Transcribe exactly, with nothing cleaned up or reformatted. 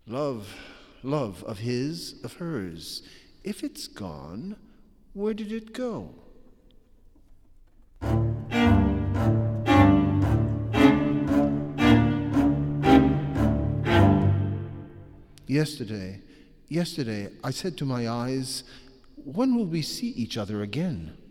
Love, love of his, of hers. If it's gone, where did it go? Yesterday, yesterday, I said to my eyes, when will we see each other again?